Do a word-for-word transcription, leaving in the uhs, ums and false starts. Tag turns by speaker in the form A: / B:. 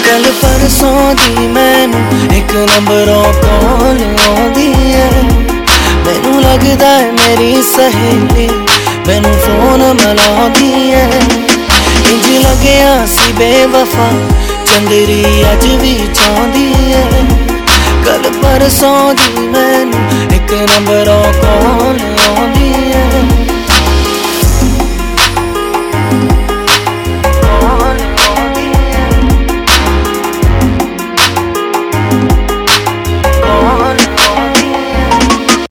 A: कल परसों दी मैनू एक नंबरों कॉल आउंदी है। मैनू लगदा है मेरी सहेली मैनू फोन मिलाउंदी है। इंज लग्या सी बेवफा चंदरी अज भी चाहती है। कल परसों दी मैनू एक नंबरों कॉल आउंदी है।